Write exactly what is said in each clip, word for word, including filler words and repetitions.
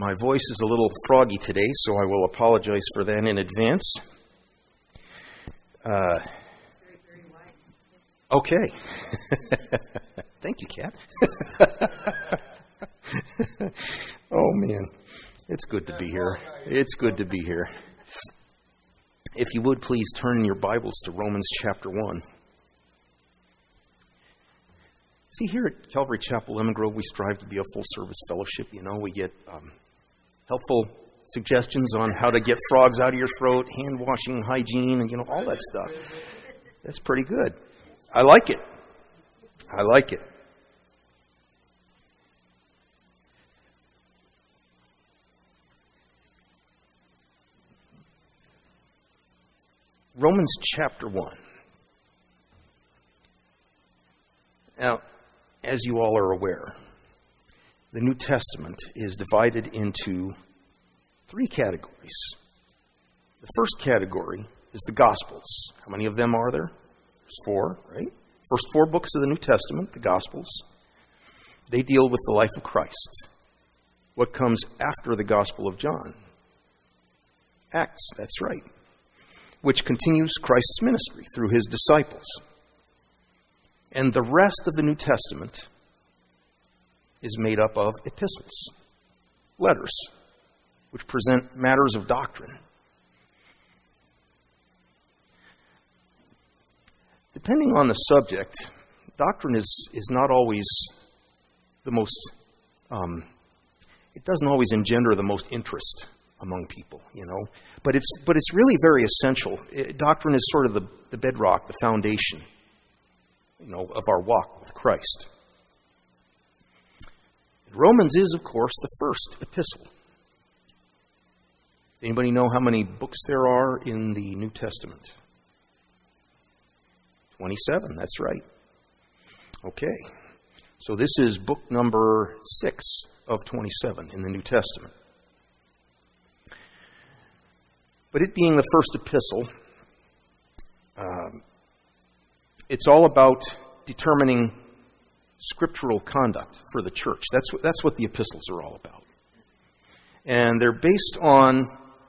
My voice is a little froggy today, so I will apologize for that in advance. Uh, okay. Thank you, Kat. Oh, man. It's good to be here. It's good to be here. If you would, please turn in your Bibles to Romans chapter one. See, here at Calvary Chapel, Lemon Grove, we strive to be a full-service fellowship. You know, we get um, helpful suggestions on how to get frogs out of your throat, hand-washing, hygiene, and, you know, all that stuff. That's pretty good. I like it. I like it. Romans chapter one. Now, as you all are aware, the New Testament is divided into three categories. The first category is the Gospels. How many of them are there? There's four, right? First four books of the New Testament, the Gospels, they deal with the life of Christ. What comes after the Gospel of John? Acts, that's right, which continues Christ's ministry through his disciples. And the rest of the New Testament is made up of epistles, letters, which present matters of doctrine. Depending on the subject, doctrine is, is not always the most, um, it doesn't always engender the most interest among people, you know. But it's but it's really very essential. It, doctrine is sort of the, the bedrock, the foundation, you know, of our walk with Christ. Romans is, of course, the first epistle. Anybody know how many books there are in the New Testament? twenty-seven, that's right. Okay. So this is book number six of twenty-seven in the New Testament. But it being the first epistle, um, it's all about determining scriptural conduct for the church. That's what, that's what the epistles are all about. And they're based on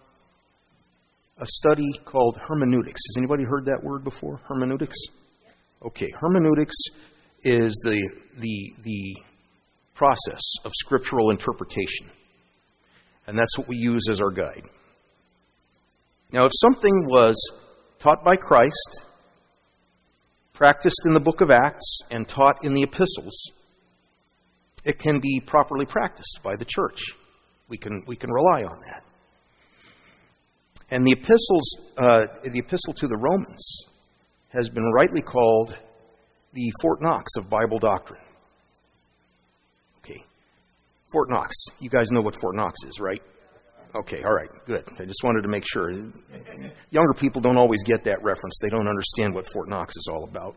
a study called hermeneutics. Has anybody heard that word before? Hermeneutics? Okay, hermeneutics is the the the process of scriptural interpretation. And that's what we use as our guide. Now, if something was taught by Christ, practiced in the book of Acts, and taught in the epistles, it can be properly practiced by the church. We can we can rely on that. And the epistles, uh, the epistle to the Romans, has been rightly called the Fort Knox of Bible doctrine. Okay, Fort Knox. You guys know what Fort Knox is, right? Okay, all right, good. I just wanted to make sure. Younger people don't always get that reference. They don't understand what Fort Knox is all about.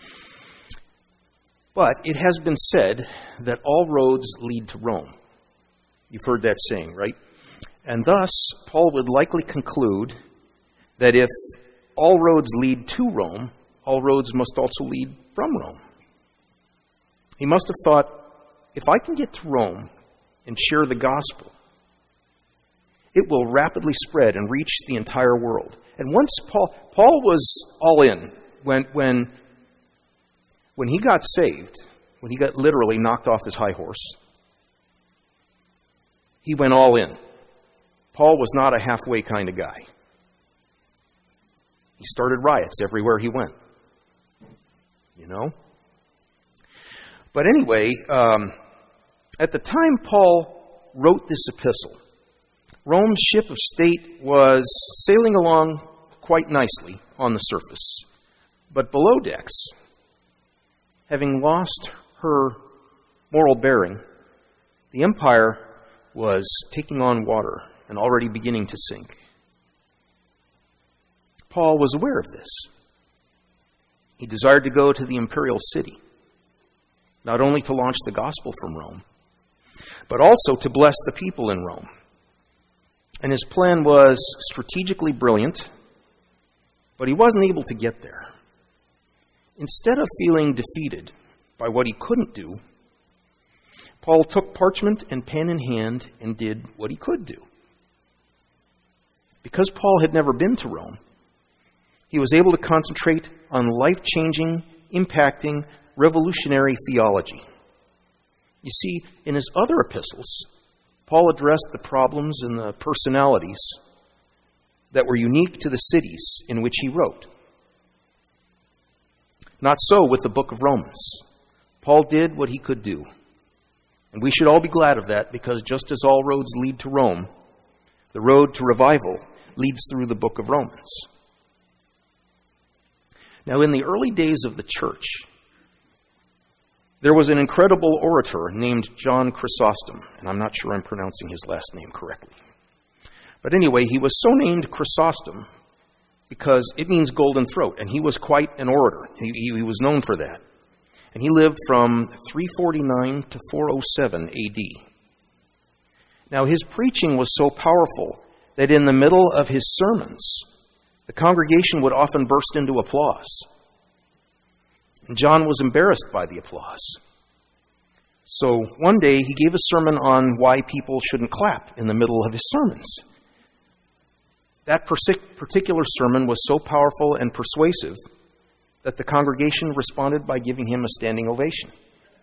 But it has been said that all roads lead to Rome. You've heard that saying, right? And thus, Paul would likely conclude that if all roads lead to Rome, all roads must also lead from Rome. He must have thought, if I can get to Rome and share the gospel, it will rapidly spread and reach the entire world. And once Paul Paul was all in when when when he got saved, when he got literally knocked off his high horse, he went all in. Paul was not a halfway kind of guy. He started riots everywhere he went. You know? But anyway, um, at the time Paul wrote this epistle, Rome's ship of state was sailing along quite nicely on the surface. But below decks, having lost her moral bearing, the empire was taking on water and already beginning to sink. Paul was aware of this. He desired to go to the imperial city, not only to launch the gospel from Rome, but also to bless the people in Rome. And his plan was strategically brilliant, but he wasn't able to get there. Instead of feeling defeated by what he couldn't do, Paul took parchment and pen in hand and did what he could do. Because Paul had never been to Rome, he was able to concentrate on life-changing, impacting, revolutionary theology. You see, in his other epistles, Paul addressed the problems and the personalities that were unique to the cities in which he wrote. Not so with the book of Romans. Paul did what he could do. And we should all be glad of that, because just as all roads lead to Rome, the road to revival leads through the book of Romans. Now, in the early days of the church, there was an incredible orator named John Chrysostom, and I'm not sure I'm pronouncing his last name correctly. But anyway, he was so named Chrysostom because it means golden throat, and he was quite an orator. He, he was known for that. And he lived from three forty-nine to four oh seven A D. Now, his preaching was so powerful that in the middle of his sermons, the congregation would often burst into applause. And John was embarrassed by the applause. So one day he gave a sermon on why people shouldn't clap in the middle of his sermons. That particular sermon was so powerful and persuasive that the congregation responded by giving him a standing ovation.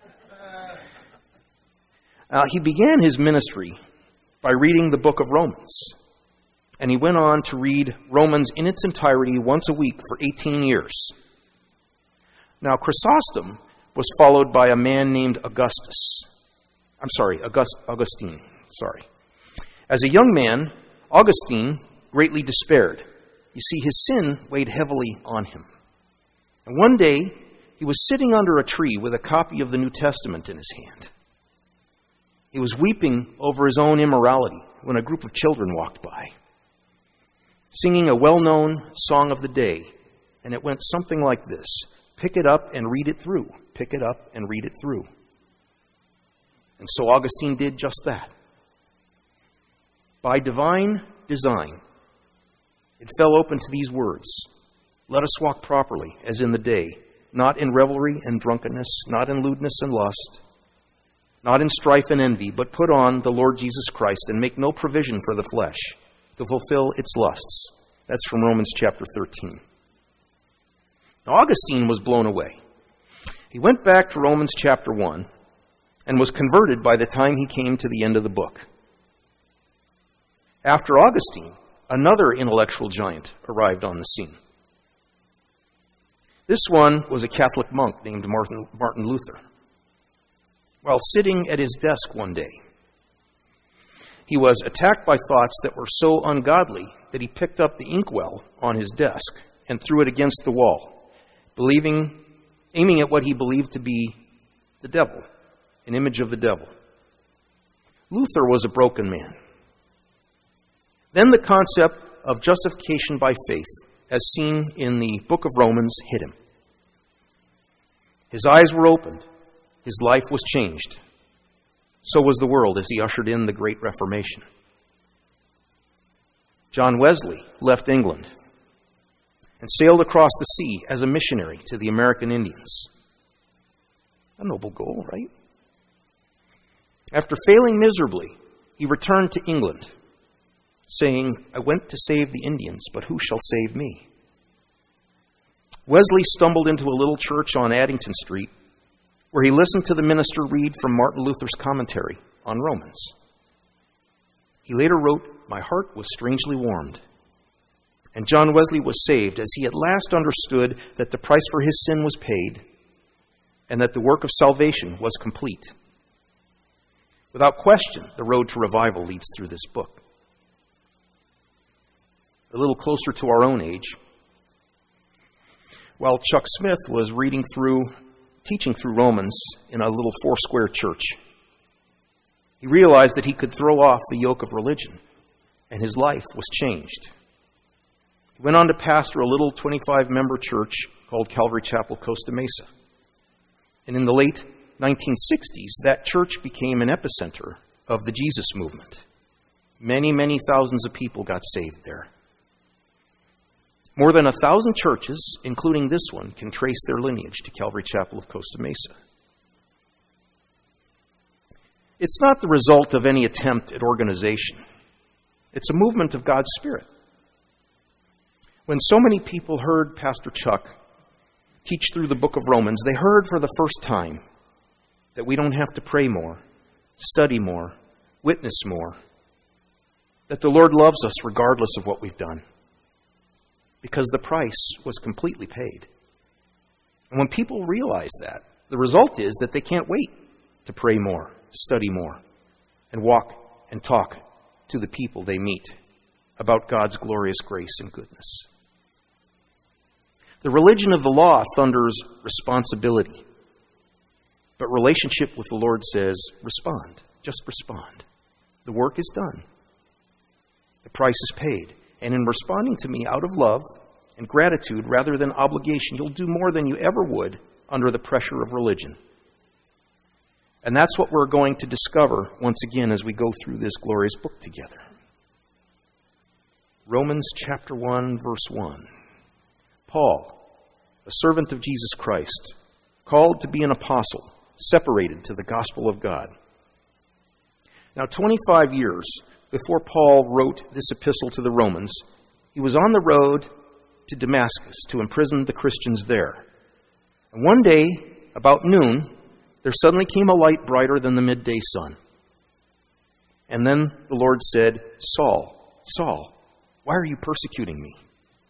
Uh, he began his ministry by reading the book of Romans. And he went on to read Romans in its entirety once a week for eighteen years. Now, Chrysostom was followed by a man named Augustus. I'm sorry, August, Augustine. Sorry. As a young man, Augustine greatly despaired. You see, his sin weighed heavily on him. And one day, he was sitting under a tree with a copy of the New Testament in his hand. He was weeping over his own immorality when a group of children walked by, singing a well-known song of the day, and it went something like this: pick it up and read it through. Pick it up and read it through. And so Augustine did just that. By divine design, it fell open to these words: let us walk properly, as in the day, not in revelry and drunkenness, not in lewdness and lust, not in strife and envy, but put on the Lord Jesus Christ and make no provision for the flesh to fulfill its lusts. That's from Romans chapter thirteen. Now, Augustine was blown away. He went back to Romans chapter one and was converted by the time he came to the end of the book. After Augustine, another intellectual giant arrived on the scene. This one was a Catholic monk named Martin, Martin Luther. While sitting at his desk one day, he was attacked by thoughts that were so ungodly that he picked up the inkwell on his desk and threw it against the wall, believing, aiming at what he believed to be the devil, an image of the devil. Luther was a broken man. Then the concept of justification by faith, as seen in the book of Romans, hit him. His eyes were opened. His life was changed. So was the world as he ushered in the Great Reformation. John Wesley left England and sailed across the sea as a missionary to the American Indians. A noble goal, right? After failing miserably, he returned to England, saying, I went to save the Indians, but who shall save me? Wesley stumbled into a little church on Addington Street, where he listened to the minister read from Martin Luther's commentary on Romans. He later wrote, my heart was strangely warmed. And John Wesley was saved as he at last understood that the price for his sin was paid and that the work of salvation was complete. Without question, the road to revival leads through this book. A little closer to our own age, while Chuck Smith was reading through, teaching through Romans in a little four-square church, he realized that he could throw off the yoke of religion, and his life was changed. He went on to pastor a little twenty-five member church called Calvary Chapel, Costa Mesa. And in the late nineteen sixties, that church became an epicenter of the Jesus movement. Many, many thousands of people got saved there. More than a thousand churches, including this one, can trace their lineage to Calvary Chapel of Costa Mesa. It's not the result of any attempt at organization. It's a movement of God's Spirit. When so many people heard Pastor Chuck teach through the book of Romans, they heard for the first time that we don't have to pray more, study more, witness more, that the Lord loves us regardless of what we've done, because the price was completely paid. And when people realize that, the result is that they can't wait to pray more, study more, and walk and talk to the people they meet about God's glorious grace and goodness. The religion of the law thunders responsibility. But relationship with the Lord says, respond. Just respond. The work is done. The price is paid. And in responding to me out of love and gratitude rather than obligation, you'll do more than you ever would under the pressure of religion. And that's what we're going to discover once again as we go through this glorious book together. Romans chapter one, verse one. Paul, a servant of Jesus Christ, called to be an apostle, separated to the gospel of God. Now, twenty-five years before Paul wrote this epistle to the Romans, he was on the road to Damascus to imprison the Christians there. And one day, about noon, there suddenly came a light brighter than the midday sun. And then the Lord said, Saul, Saul, why are you persecuting me?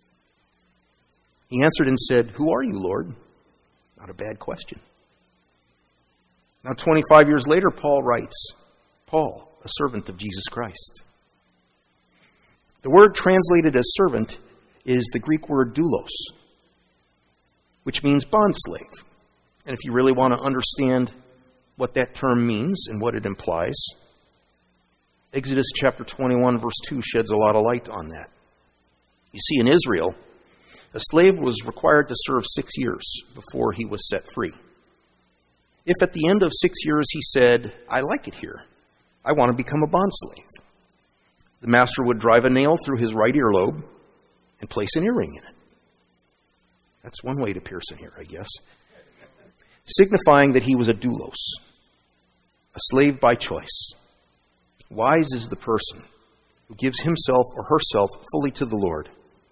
He answered and said, Who are you, Lord? Not a bad question. Now, twenty-five years later, Paul writes, Paul, a servant of Jesus Christ. The word translated as servant is the Greek word doulos, which means bondslave. And if you really want to understand what that term means and what it implies, Exodus chapter twenty-one, verse two sheds a lot of light on that. You see, in Israel, a slave was required to serve six years before he was set free. If at the end of six years he said, I like it here, I want to become a bondslave, the master would drive a nail through his right earlobe and place an earring in it. That's one way to pierce an ear, I guess. Signifying that he was a doulos, a slave by choice. Wise is the person who gives himself or herself fully to the Lord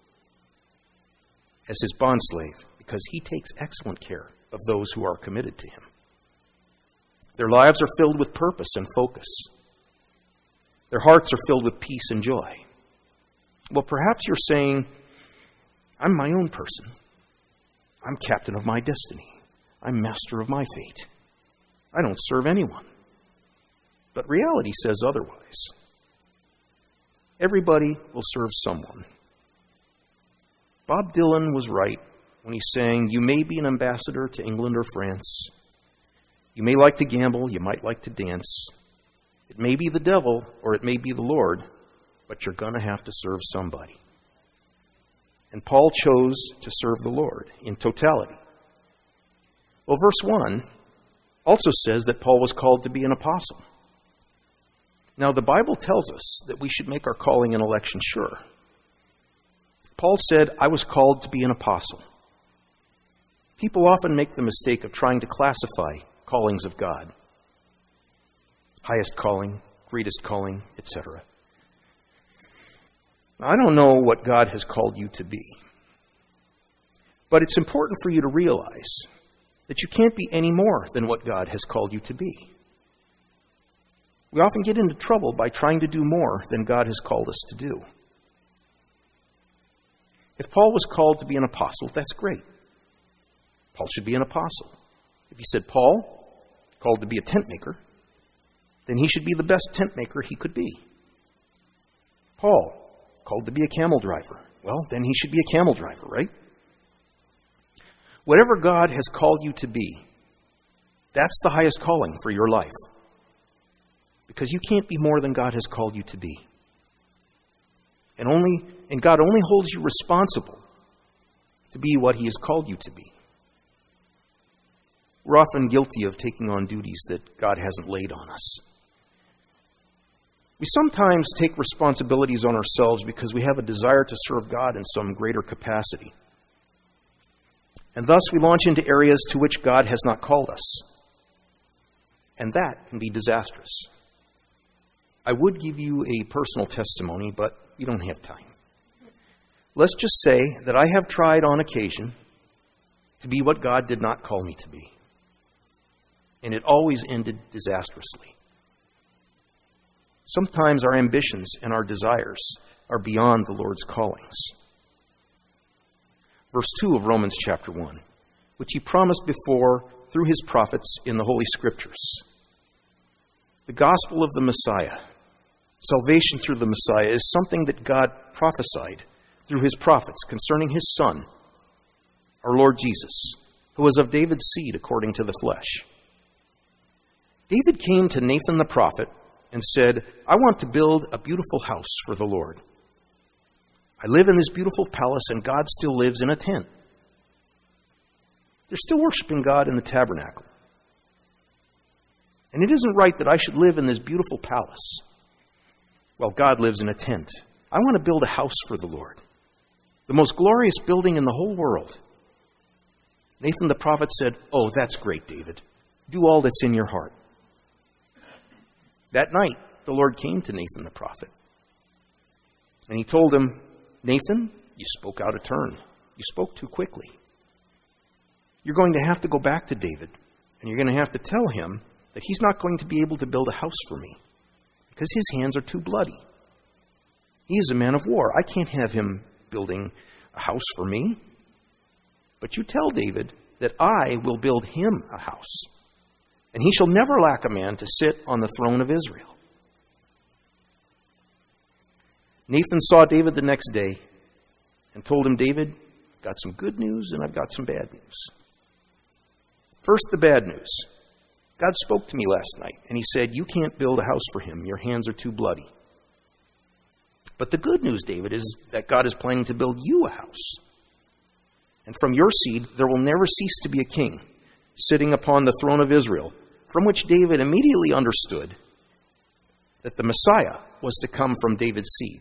as his bondslave, because he takes excellent care of those who are committed to him. Their lives are filled with purpose and focus. Their hearts are filled with peace and joy. Well, perhaps you're saying, I'm my own person. I'm captain of my destiny. I'm master of my fate. I don't serve anyone. But reality says otherwise. Everybody will serve someone. Bob Dylan was right when he sang, You may be an ambassador to England or France. You may like to gamble, you might like to dance. It may be the devil or it may be the Lord, but you're going to have to serve somebody. And Paul chose to serve the Lord in totality. Well, verse one also says that Paul was called to be an apostle. Now, the Bible tells us that we should make our calling and election sure. Paul said, I was called to be an apostle. People often make the mistake of trying to classify callings of God. Highest calling, greatest calling, et cetera. I don't know what God has called you to be. But it's important for you to realize that you can't be any more than what God has called you to be. We often get into trouble by trying to do more than God has called us to do. If Paul was called to be an apostle, that's great. Paul should be an apostle. If he said Paul, called to be a tent maker, then he should be the best tent maker he could be. Paul, called to be a camel driver, well, then he should be a camel driver, right? Whatever God has called you to be, that's the highest calling for your life. Because you can't be more than God has called you to be. And only and God only holds you responsible to be what he has called you to be. We're often guilty of taking on duties that God hasn't laid on us. We sometimes take responsibilities on ourselves because we have a desire to serve God in some greater capacity. And thus we launch into areas to which God has not called us. And that can be disastrous. I would give you a personal testimony, but you don't have time. Let's just say that I have tried on occasion to be what God did not call me to be. And it always ended disastrously. Sometimes our ambitions and our desires are beyond the Lord's callings. Verse two of Romans chapter one, which he promised before through his prophets in the Holy Scriptures. The gospel of the Messiah, salvation through the Messiah, is something that God prophesied through his prophets concerning his Son, our Lord Jesus, who was of David's seed according to the flesh. David came to Nathan the prophet and said, I want to build a beautiful house for the Lord. I live in this beautiful palace, and God still lives in a tent. They're still worshiping God in the tabernacle. And it isn't right that I should live in this beautiful palace while God lives in a tent. I want to build a house for the Lord, the most glorious building in the whole world. Nathan the prophet said, oh, that's great, David. Do all that's in your heart. That night, the Lord came to Nathan the prophet. And he told him, Nathan, you spoke out of turn. You spoke too quickly. You're going to have to go back to David, and you're going to have to tell him that he's not going to be able to build a house for me because his hands are too bloody. He is a man of war. I can't have him building a house for me. But you tell David that I will build him a house, and he shall never lack a man to sit on the throne of Israel. Nathan saw David the next day and told him, David, I've got some good news and I've got some bad news. First, the bad news. God spoke to me last night, and he said, you can't build a house for him. Your hands are too bloody. But the good news, David, is that God is planning to build you a house. And from your seed, there will never cease to be a king sitting upon the throne of Israel, from which David immediately understood that the Messiah was to come from David's seed.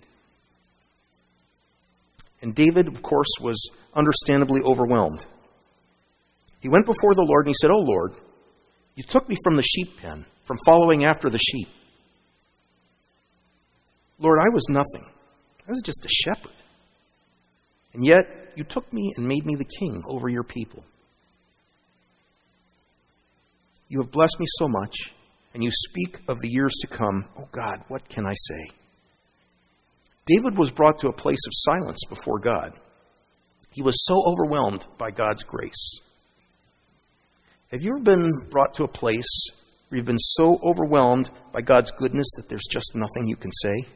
And David, of course, was understandably overwhelmed. He went before the Lord and he said, oh Lord, you took me from the sheep pen, from following after the sheep. Lord, I was nothing. I was just a shepherd. And yet, you took me and made me the king over your people. You have blessed me so much, and you speak of the years to come. Oh God, what can I say? David was brought to a place of silence before God. He was so overwhelmed by God's grace. Have you ever been brought to a place where you've been so overwhelmed by God's goodness that there's just nothing you can say?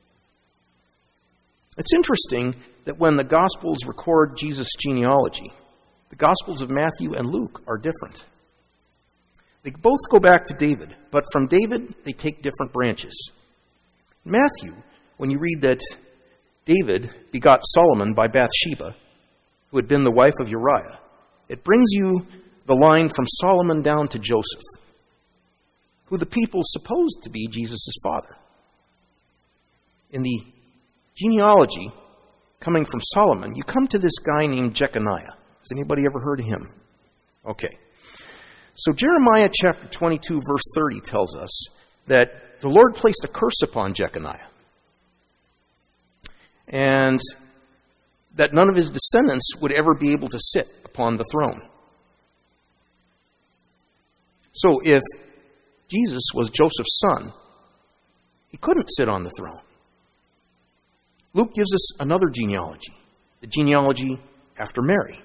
It's interesting that when the Gospels record Jesus' genealogy, the Gospels of Matthew and Luke are different. They both go back to David, but from David, they take different branches. In Matthew, when you read that David begot Solomon by Bathsheba, who had been the wife of Uriah, it brings you the line from Solomon down to Joseph, who the people supposed to be Jesus' father. In the genealogy coming from Solomon, you come to this guy named Jeconiah. Has anybody ever heard of him? Okay. So Jeremiah chapter twenty-two, verse thirty tells us that the Lord placed a curse upon Jeconiah, and that none of his descendants would ever be able to sit upon the throne. So if Jesus was Joseph's son, he couldn't sit on the throne. Luke gives us another genealogy, the genealogy after Mary.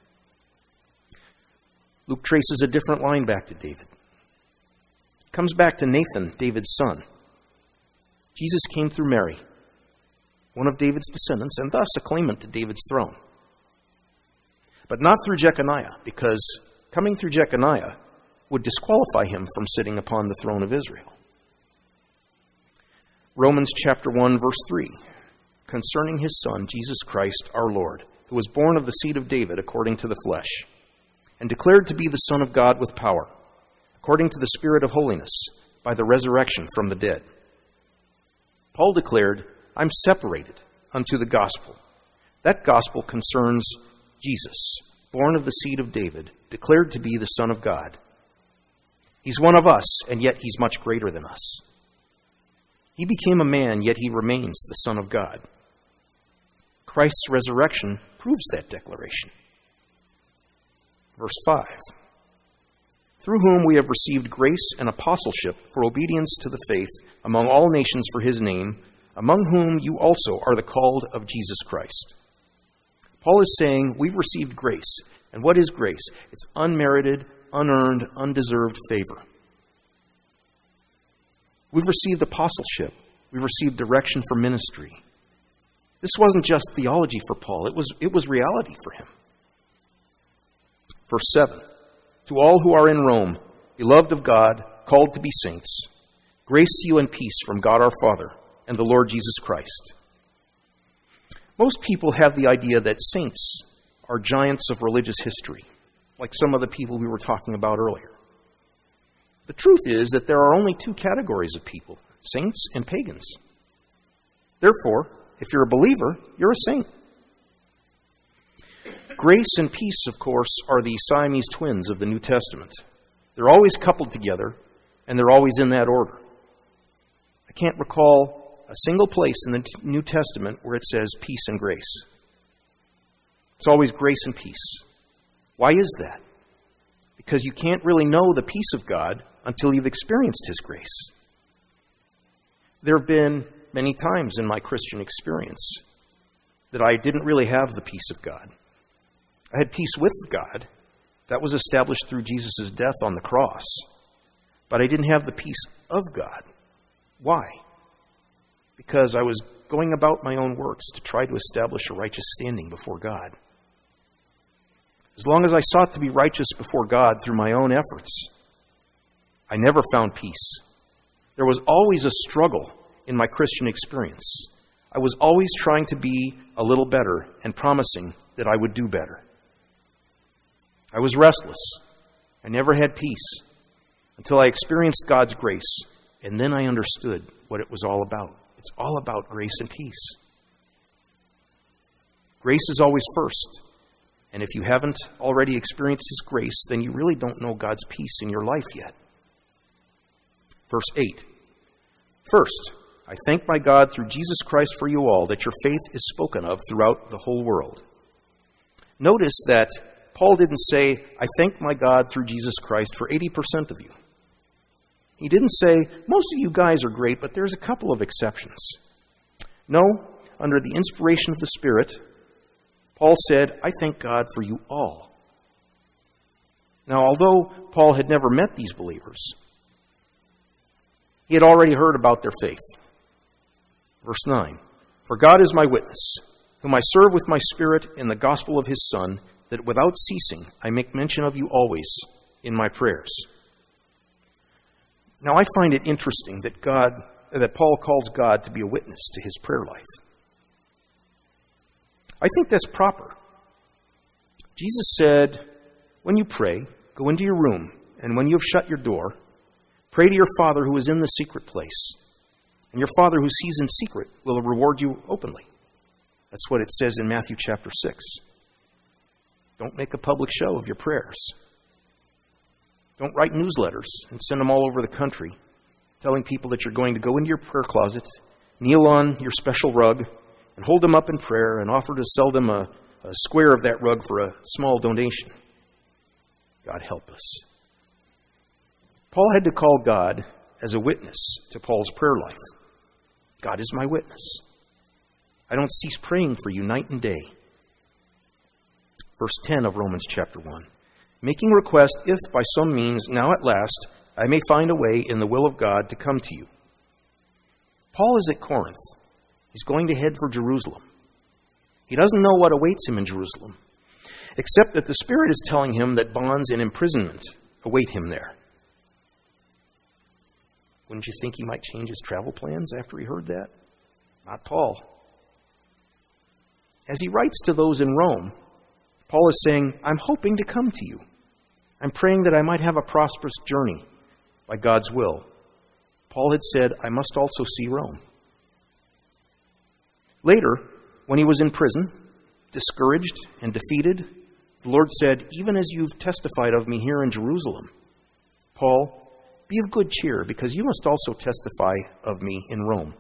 Luke traces a different line back to David. It comes back to Nathan, David's son. Jesus came through Mary, one of David's descendants, and thus a claimant to David's throne. But not through Jeconiah, because coming through Jeconiah would disqualify him from sitting upon the throne of Israel. Romans chapter one, verse three, concerning his Son, Jesus Christ, our Lord, who was born of the seed of David according to the flesh, and declared to be the Son of God with power, according to the Spirit of holiness, by the resurrection from the dead. Paul declared, I'm separated unto the gospel. That gospel concerns Jesus, born of the seed of David, declared to be the Son of God. He's one of us, and yet he's much greater than us. He became a man, yet he remains the Son of God. Christ's resurrection proves that declaration. Verse five. Through whom we have received grace and apostleship for obedience to the faith among all nations for his name, among whom you also are the called of Jesus Christ. Paul is saying we've received grace. And what is grace? It's unmerited, unearned, undeserved favor. We've received apostleship. We've received direction for ministry. This wasn't just theology for Paul. It was, it was reality for him. Verse seven. To all who are in Rome, beloved of God, called to be saints, grace to you and peace from God our Father and the Lord Jesus Christ. Most people have the idea that saints are giants of religious history, like some of the people we were talking about earlier. The truth is that there are only two categories of people, saints and pagans. Therefore, if you're a believer, you're a saint. Grace and peace, of course, are the Siamese twins of the New Testament. They're always coupled together, and they're always in that order. I can't recall a single place in the New Testament where it says peace and grace. It's always grace and peace. Why is that? Because you can't really know the peace of God until you've experienced his grace. There have been many times in my Christian experience that I didn't really have the peace of God. I had peace with God. That was established through Jesus' death on the cross. But I didn't have the peace of God. Why? Because I was going about my own works to try to establish a righteous standing before God. As long as I sought to be righteous before God through my own efforts, I never found peace. There was always a struggle in my Christian experience. I was always trying to be a little better and promising that I would do better. I was restless. I never had peace until I experienced God's grace, and then I understood what it was all about. It's all about grace and peace. Grace is always first. And if you haven't already experienced his grace, then you really don't know God's peace in your life yet. Verse eight. First, I thank my God through Jesus Christ for you all, that your faith is spoken of throughout the whole world. Notice that Paul didn't say, I thank my God through Jesus Christ for eighty percent of you. He didn't say, most of you guys are great, but there's a couple of exceptions. No, under the inspiration of the Spirit, Paul said, I thank God for you all. Now, although Paul had never met these believers, he had already heard about their faith. Verse nine, for God is my witness, whom I serve with my spirit in the gospel of his Son, that without ceasing I make mention of you always in my prayers. Now, I find it interesting that God, that Paul calls God to be a witness to his prayer life. I think that's proper. Jesus said, when you pray, go into your room, and when you have shut your door, pray to your Father who is in the secret place. And your Father who sees in secret will reward you openly. That's what it says in Matthew chapter six. Don't make a public show of your prayers. Don't write newsletters and send them all over the country, telling people that you're going to go into your prayer closet, kneel on your special rug, and hold them up in prayer and offer to sell them a, a square of that rug for a small donation. God help us. Paul had to call God as a witness to Paul's prayer life. God is my witness. I don't cease praying for you night and day. Verse ten of Romans chapter one. Making request if by some means, now at last, I may find a way in the will of God to come to you. Paul is at Corinth. He's going to head for Jerusalem. He doesn't know what awaits him in Jerusalem, except that the Spirit is telling him that bonds and imprisonment await him there. Wouldn't you think he might change his travel plans after he heard that? Not Paul. As he writes to those in Rome, Paul is saying, I'm hoping to come to you. I'm praying that I might have a prosperous journey by God's will. Paul had said, I must also see Rome. Later, when he was in prison, discouraged and defeated, the Lord said, even as you've testified of me here in Jerusalem, Paul, Be of good cheer, because you must also testify of me in Rome.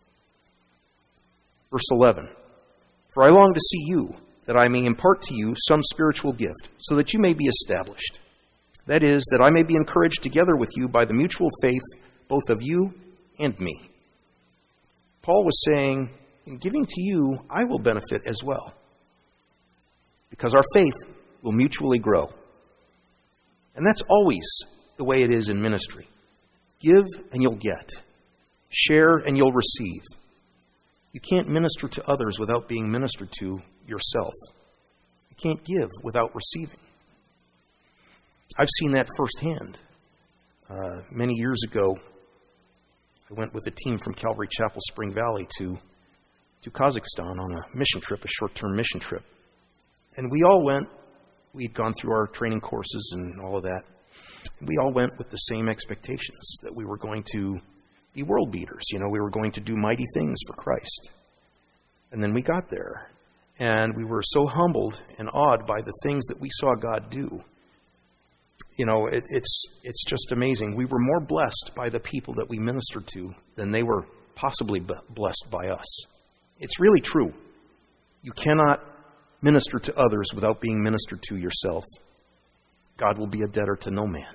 Verse eleven, for I long to see you, that I may impart to you some spiritual gift, so that you may be established. That is, that I may be encouraged together with you by the mutual faith, both of you and me. Paul was saying, in giving to you, I will benefit as well, because our faith will mutually grow. And that's always the way it is in ministry. Give and you'll get. Share and you'll receive. You can't minister to others without being ministered to yourself. You can't give without receiving. I've seen that firsthand. Uh, many years ago, I went with a team from Calvary Chapel, Spring Valley to, to Kazakhstan on a mission trip, a short-term mission trip. And we all went, we'd gone through our training courses and all of that. We all went with the same expectations, that we were going to be world beaters. You know, we were going to do mighty things for Christ. And then we got there, and we were so humbled and awed by the things that we saw God do. You know, it, it's it's just amazing. We were more blessed by the people that we ministered to than they were possibly blessed by us. It's really true. You cannot minister to others without being ministered to yourself. God will be a debtor to no man.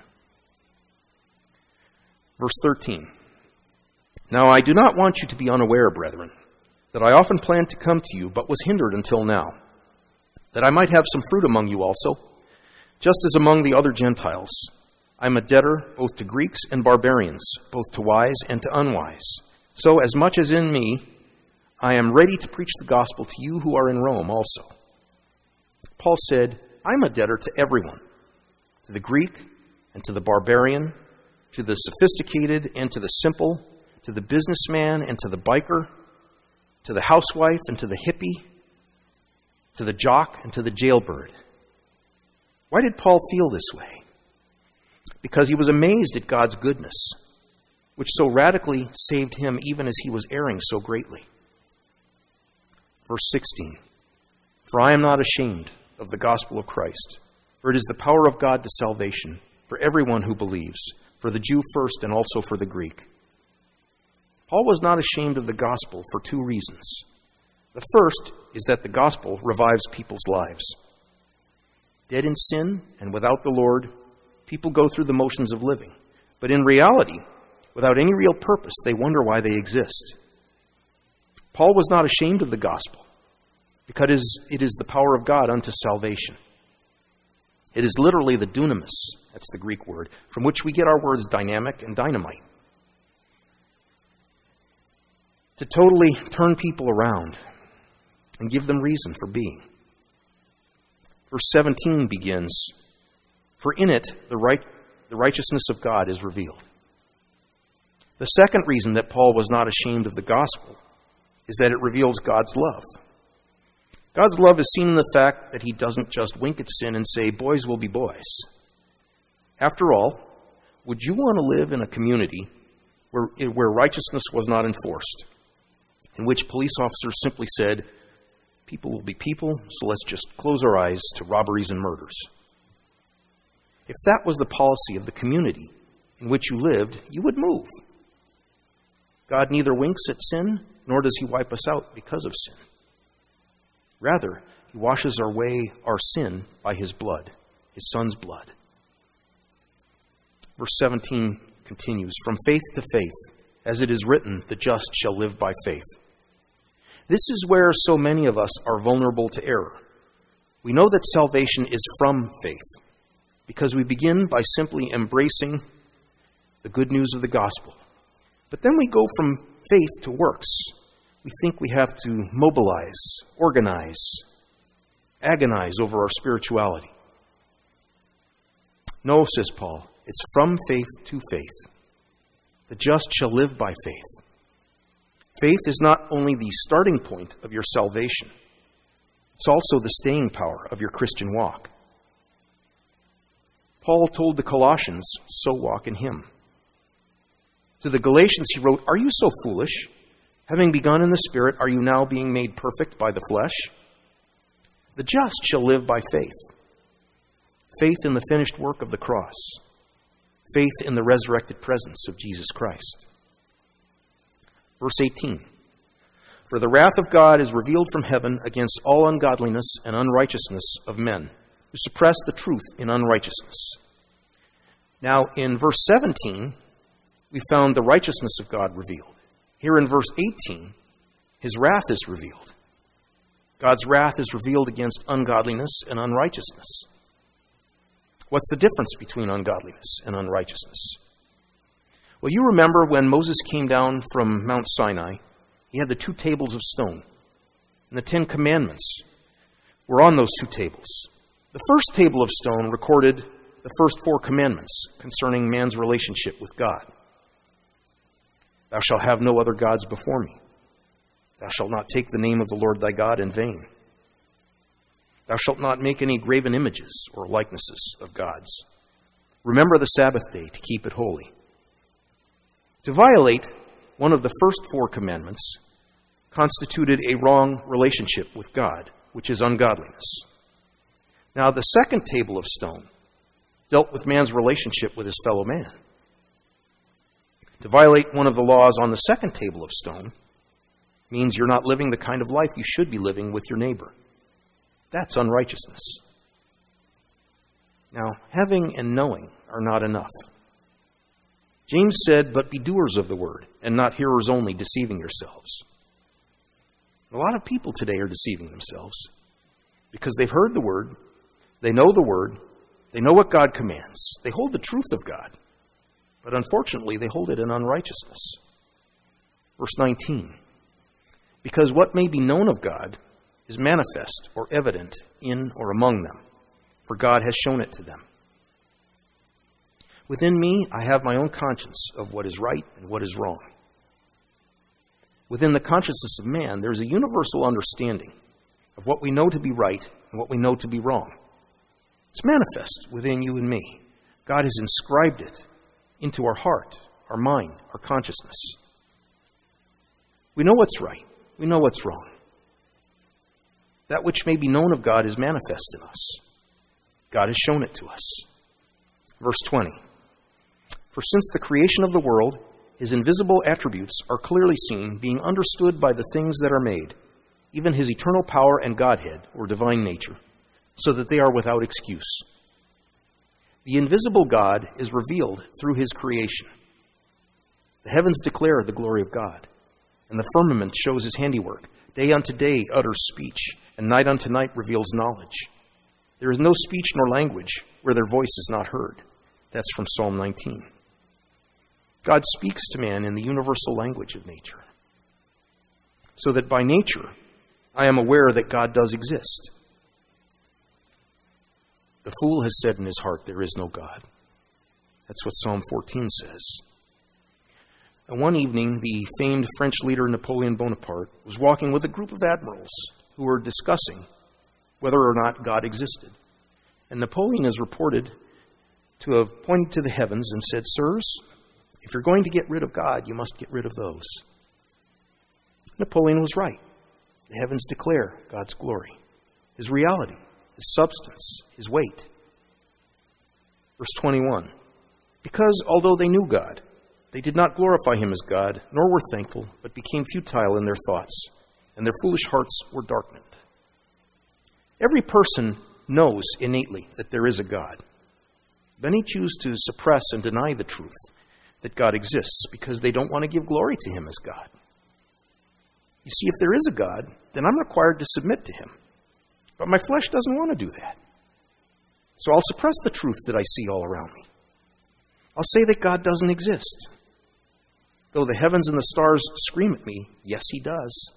Verse thirteen. Now I do not want you to be unaware, brethren, that I often planned to come to you, but was hindered until now, that I might have some fruit among you also, just as among the other Gentiles. I am a debtor both to Greeks and barbarians, both to wise and to unwise. So as much as in me, I am ready to preach the gospel to you who are in Rome also. Paul said, I'm a debtor to everyone, to the Greek and to the barbarian, to the sophisticated and to the simple, to the businessman and to the biker, to the housewife and to the hippie, to the jock and to the jailbird. Why did Paul feel this way? Because he was amazed at God's goodness, which so radically saved him even as he was erring so greatly. Verse sixteen, for I am not ashamed of the gospel of Christ, for it is the power of God to salvation for everyone who believes, for the Jew first and also for the Greek. Paul was not ashamed of the gospel for two reasons. The first is that the gospel revives people's lives. Dead in sin and without the Lord, people go through the motions of living. But in reality, without any real purpose, they wonder why they exist. Paul was not ashamed of the gospel because it is the power of God unto salvation. It is literally the dunamis, that's the Greek word, from which we get our words dynamic and dynamite. To totally turn people around and give them reason for being. Verse seventeen begins, for in it the right, the righteousness of God is revealed. The second reason that Paul was not ashamed of the gospel is that it reveals God's love. God's love is seen in the fact that he doesn't just wink at sin and say, boys will be boys. After all, would you want to live in a community where, where righteousness was not enforced, in which police officers simply said, people will be people, so let's just close our eyes to robberies and murders? If that was the policy of the community in which you lived, you would move. God neither winks at sin, nor does he wipe us out because of sin. Rather, he washes away our sin by his blood, his Son's blood. Verse seventeen continues, from faith to faith, as it is written, the just shall live by faith. This is where so many of us are vulnerable to error. We know that salvation is from faith, because we begin by simply embracing the good news of the gospel. But then we go from faith to works. We think we have to mobilize, organize, agonize over our spirituality. No, says Paul, it's from faith to faith. The just shall live by faith. Faith is not only the starting point of your salvation, it's also the staying power of your Christian walk. Paul told the Colossians, so walk in him. To the Galatians he wrote, are you so foolish? Having begun in the Spirit, are you now being made perfect by the flesh? The just shall live by faith. Faith in the finished work of the cross. faith in the resurrected presence of Jesus Christ. Verse eighteen. For the wrath of God is revealed from heaven against all ungodliness and unrighteousness of men, who suppress the truth in unrighteousness. Now, in verse seventeen, we found the righteousness of God revealed. Here in verse eighteen, his wrath is revealed. God's wrath is revealed against ungodliness and unrighteousness. What's the difference between ungodliness and unrighteousness? Well, you remember when Moses came down from Mount Sinai, he had the two tables of stone, and the Ten Commandments were on those two tables. The first table of stone recorded the first four commandments concerning man's relationship with God. Thou shalt have no other gods before me. Thou shalt not take the name of the Lord thy God in vain. Thou shalt not make any graven images or likenesses of gods. Remember the Sabbath day to keep it holy. To violate one of the first four commandments constituted a wrong relationship with God, which is ungodliness. Now, the second table of stone dealt with man's relationship with his fellow man. To violate one of the laws on the second table of stone means you're not living the kind of life you should be living with your neighbor. That's unrighteousness. Now, having and knowing are not enough. James said, but be doers of the word, and not hearers only, deceiving yourselves. A lot of people today are deceiving themselves because they've heard the word, they know the word, they know what God commands, they hold the truth of God, but unfortunately they hold it in unrighteousness. Verse nineteen, because what may be known of God is manifest or evident in or among them, for God has shown it to them. Within me, I have my own conscience of what is right and what is wrong. Within the consciousness of man, there is a universal understanding of what we know to be right and what we know to be wrong. It's manifest within you and me. God has inscribed it into our heart, our mind, our consciousness. We know what's right. We know what's wrong. That which may be known of God is manifest in us. God has shown it to us. Verse twenty. For since the creation of the world, his invisible attributes are clearly seen, being understood by the things that are made, even his eternal power and Godhead, or divine nature, so that they are without excuse. The invisible God is revealed through his creation. The heavens declare the glory of God, and the firmament shows his handiwork. Day unto day utters speech, and night unto night reveals knowledge. There is no speech nor language where their voice is not heard. That's from Psalm nineteen. God speaks to man in the universal language of nature, so that by nature I am aware that God does exist. The fool has said in his heart, there is no God. That's what Psalm fourteen says. And one evening, the famed French leader Napoleon Bonaparte was walking with a group of admirals who were discussing whether or not God existed. And Napoleon is reported to have pointed to the heavens and said, sirs, if you're going to get rid of God, you must get rid of those. Napoleon was right. The heavens declare God's glory, his reality, his substance, his weight. Verse twenty-one, because although they knew God, they did not glorify him as God, nor were thankful, but became futile in their thoughts, and their foolish hearts were darkened. Every person knows innately that there is a God. Many choose to suppress and deny the truth that God exists because they don't want to give glory to him as God. You see, if there is a God, then I'm required to submit to him. But my flesh doesn't want to do that. So I'll suppress the truth that I see all around me. I'll say that God doesn't exist. Though the heavens and the stars scream at me, yes, he does.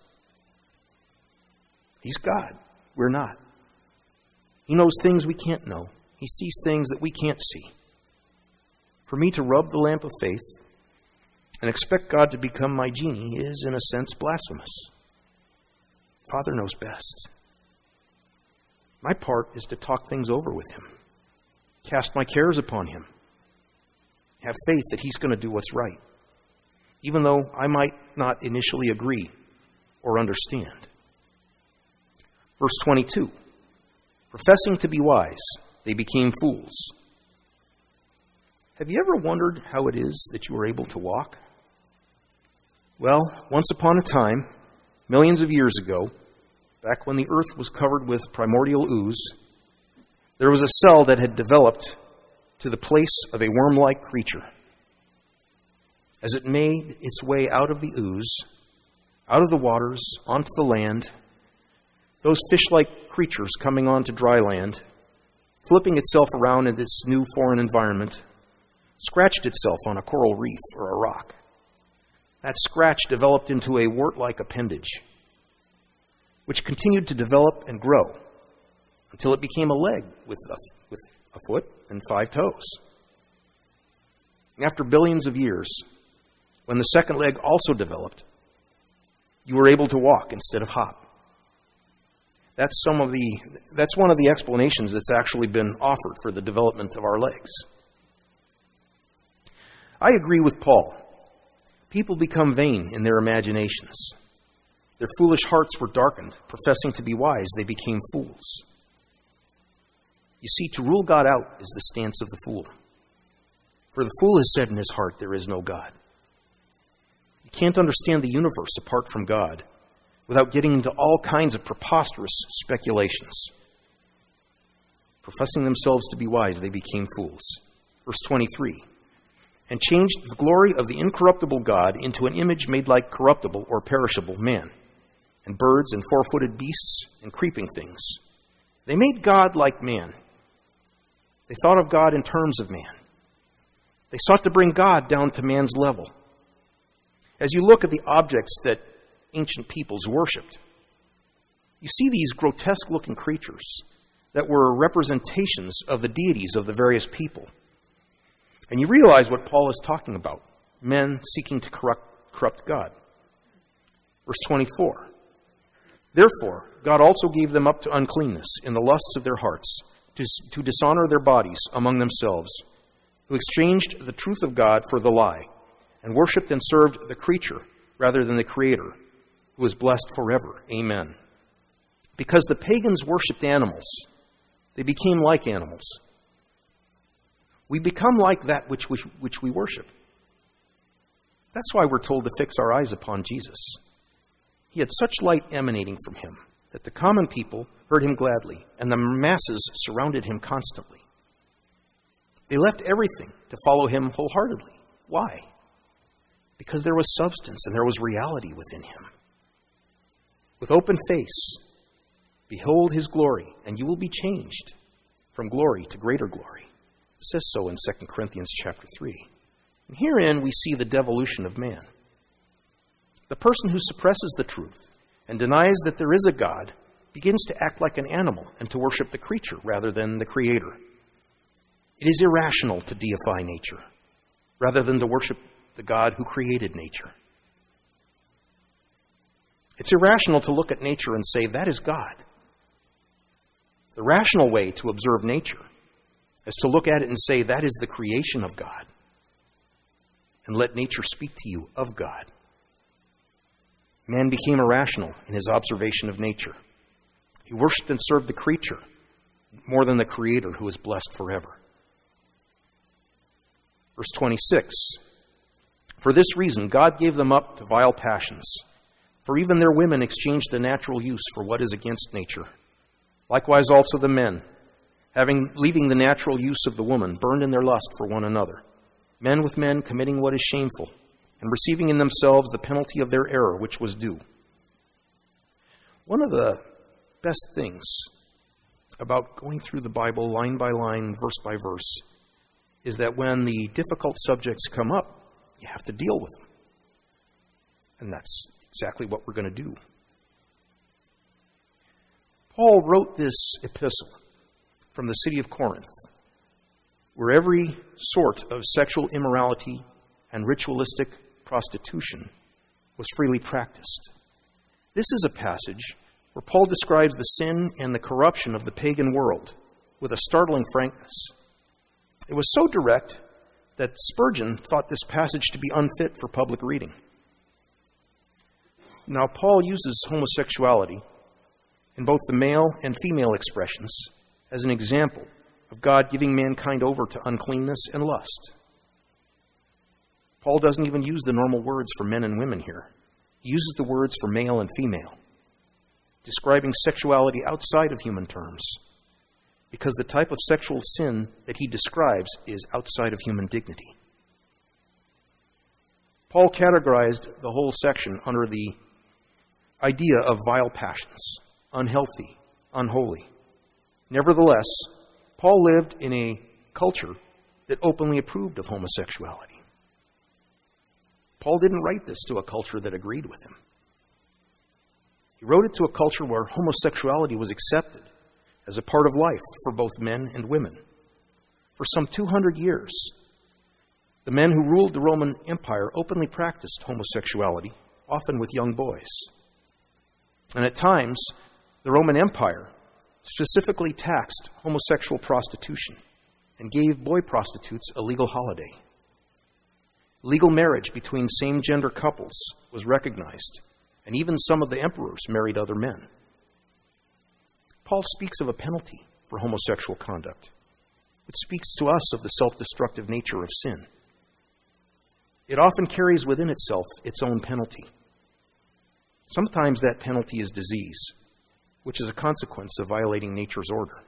He's God. We're not. He knows things we can't know. He sees things that we can't see. For me to rub the lamp of faith and expect God to become my genie is, in a sense, blasphemous. Father knows best. My part is to talk things over with him, cast my cares upon him, have faith that he's going to do what's right, even though I might not initially agree or understand. Verse twenty-two, professing to be wise, they became fools, Have you ever wondered how it is that you are able to walk? Well, once upon a time, millions of years ago, back when the earth was covered with primordial ooze, there was a cell that had developed to the place of a worm-like creature. As it made its way out of the ooze, out of the waters, onto the land, those fish-like creatures coming onto dry land, flipping itself around in this new foreign environment, scratched itself on a coral reef or a rock. That scratch developed into a wart-like appendage, which continued to develop and grow until it became a leg with a, with a foot and five toes. After billions of years, when the second leg also developed, you were able to walk instead of hop. That's some of the that's one of the explanations that's actually been offered for the development of our legs. I agree with Paul. People become vain in their imaginations. Their foolish hearts were darkened. Professing to be wise, they became fools. You see, to rule God out is the stance of the fool. For the fool has said in his heart, there is no God. You can't understand the universe apart from God without getting into all kinds of preposterous speculations. Professing themselves to be wise, they became fools. Verse twenty-three, and changed the glory of the incorruptible God into an image made like corruptible or perishable man, and birds and four-footed beasts and creeping things. They made God like man. They thought of God in terms of man. They sought to bring God down to man's level. As you look at the objects that ancient peoples worshipped, you see these grotesque-looking creatures that were representations of the deities of the various people. And you realize what Paul is talking about, men seeking to corrupt, corrupt God. Verse twenty-four, therefore, God also gave them up to uncleanness in the lusts of their hearts, to, to dishonor their bodies among themselves, who exchanged the truth of God for the lie, and worshipped and served the creature rather than the Creator, who is blessed forever. Amen. Because the pagans worshipped animals, they became like animals. We become like that which we, which we worship. That's why we're told to fix our eyes upon Jesus. He had such light emanating from him that the common people heard him gladly, and the masses surrounded him constantly. They left everything to follow him wholeheartedly. Why? Because there was substance and there was reality within him. With open face, behold his glory, and you will be changed from glory to greater glory. It says so in Second Corinthians chapter three. And herein we see the devolution of man. The person who suppresses the truth and denies that there is a God begins to act like an animal and to worship the creature rather than the Creator. It is irrational to deify nature rather than to worship the God who created nature. It's irrational to look at nature and say, that is God. The rational way to observe nature is to look at it and say, that is the creation of God. And let nature speak to you of God. Man became irrational in his observation of nature. He worshipped and served the creature more than the Creator who is blessed forever. Verse twenty-six, for this reason God gave them up to vile passions, for even their women exchanged the natural use for what is against nature. Likewise also the men, having leaving the natural use of the woman, burned in their lust for one another, men with men committing what is shameful, and receiving in themselves the penalty of their error which was due. One of the best things about going through the Bible line by line, verse by verse, is that when the difficult subjects come up, you have to deal with them. And that's exactly what we're going to do. Paul wrote this epistle from the city of Corinth, where every sort of sexual immorality and ritualistic prostitution was freely practiced. This is a passage where Paul describes the sin and the corruption of the pagan world with a startling frankness. It was so direct that Spurgeon thought this passage to be unfit for public reading. Now, Paul uses homosexuality in both the male and female expressions as an example of God giving mankind over to uncleanness and lust. Paul doesn't even use the normal words for men and women here. He uses the words for male and female, describing sexuality outside of human terms, because the type of sexual sin that he describes is outside of human dignity. Paul categorized the whole section under the idea of vile passions, unhealthy, unholy. Nevertheless, Paul lived in a culture that openly approved of homosexuality. Paul didn't write this to a culture that agreed with him. He wrote it to a culture where homosexuality was accepted as a part of life for both men and women. For some two hundred years, the men who ruled the Roman Empire openly practiced homosexuality, often with young boys. And at times, the Roman Empire specifically taxed homosexual prostitution and gave boy prostitutes a legal holiday. Legal marriage between same-gender couples was recognized, and even some of the emperors married other men. Paul speaks of a penalty for homosexual conduct. It speaks to us of the self-destructive nature of sin. It often carries within itself its own penalty. Sometimes that penalty is disease, which is a consequence of violating nature's order.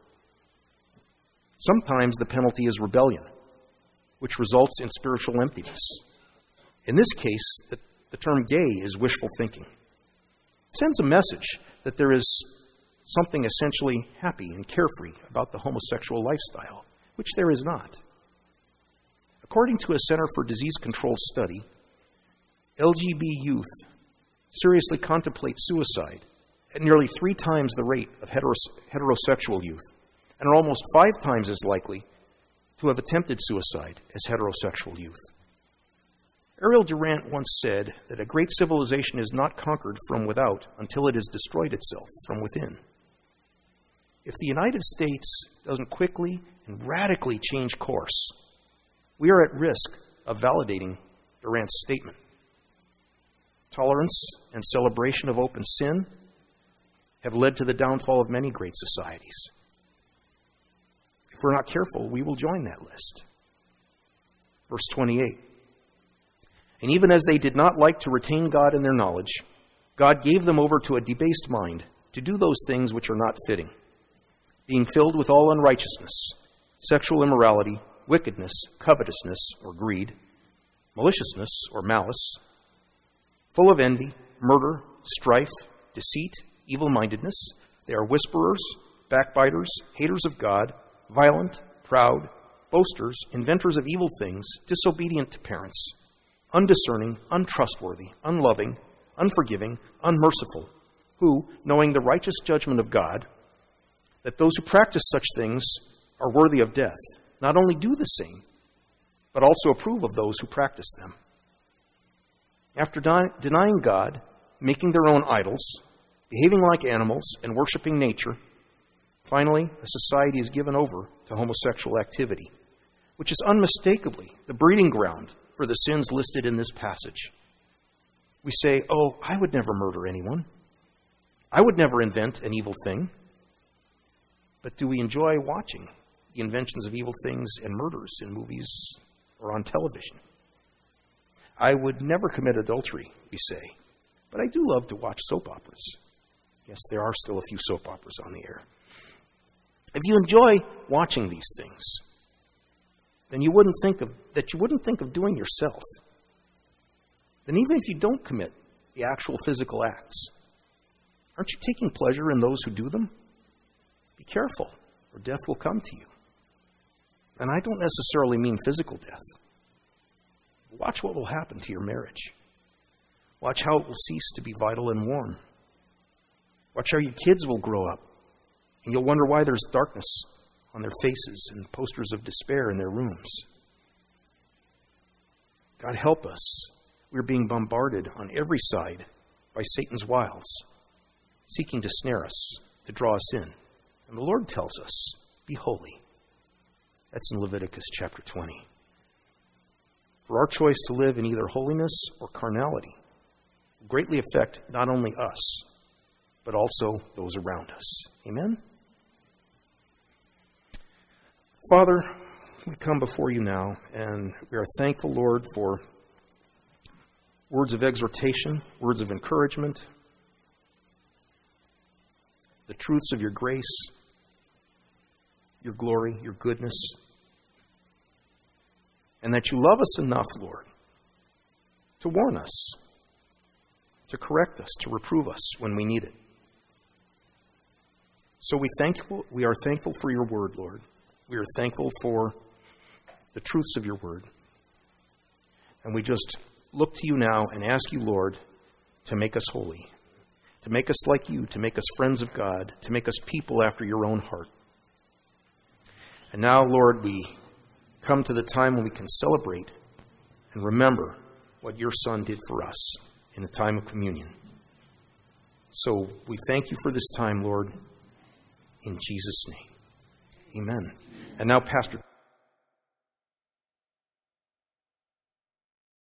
Sometimes the penalty is rebellion, which results in spiritual emptiness. In this case, the, the term gay is wishful thinking. It sends a message that there is something essentially happy and carefree about the homosexual lifestyle, which there is not. According to a Center for Disease Control study, L G B T youth seriously contemplate suicide at nearly three times the rate of heteros- heterosexual youth, and are almost five times as likely to have attempted suicide as heterosexual youth. Ariel Durant once said that a great civilization is not conquered from without until it has destroyed itself from within. If the United States doesn't quickly and radically change course, we are at risk of validating Durant's statement. Tolerance and celebration of open sin have led to the downfall of many great societies. If we're not careful, we will join that list. Verse twenty-eight. And even as they did not like to retain God in their knowledge, God gave them over to a debased mind to do those things which are not fitting, being filled with all unrighteousness, sexual immorality, wickedness, covetousness, or greed, maliciousness, or malice, full of envy, murder, strife, deceit, evil-mindedness. They are whisperers, backbiters, haters of God, violent, proud, boasters, inventors of evil things, disobedient to parents, undiscerning, untrustworthy, unloving, unforgiving, unmerciful, who, knowing the righteous judgment of God, that those who practice such things are worthy of death, not only do the same, but also approve of those who practice them. After de- denying God, making their own idols, behaving like animals, and worshiping nature, finally, a society is given over to homosexual activity, which is unmistakably the breeding ground for the sins listed in this passage. We say, oh, I would never murder anyone. I would never invent an evil thing. But do we enjoy watching the inventions of evil things and murders in movies or on television? I would never commit adultery, we say, but I do love to watch soap operas. Yes, there are still a few soap operas on the air. If you enjoy watching these things, then you wouldn't think of that you wouldn't think of doing yourself. Then even if you don't commit the actual physical acts, aren't you taking pleasure in those who do them? Be careful, or death will come to you. And I don't necessarily mean physical death. Watch what will happen to your marriage. Watch how it will cease to be vital and warm. Watch how your kids will grow up, and you'll wonder why there's darkness on their faces and posters of despair in their rooms. God help us. We're being bombarded on every side by Satan's wiles, seeking to snare us, to draw us in. And the Lord tells us, be holy. That's in Leviticus chapter twenty. For our choice to live in either holiness or carnality will greatly affect not only us, but also those around us. Amen? Father, we come before you now, and we are thankful, Lord, for words of exhortation, words of encouragement, the truths of your grace, your glory, your goodness, and that you love us enough, Lord, to warn us, to correct us, to reprove us when we need it. So we thankful, we are thankful for your word, Lord. We are thankful for the truths of your word. And we just look to you now and ask you, Lord, to make us holy, to make us like you, to make us friends of God, to make us people after your own heart. And now, Lord, we come to the time when we can celebrate and remember what your Son did for us in the time of communion. So we thank you for this time, Lord, in Jesus' name. Amen. And now, Pastor...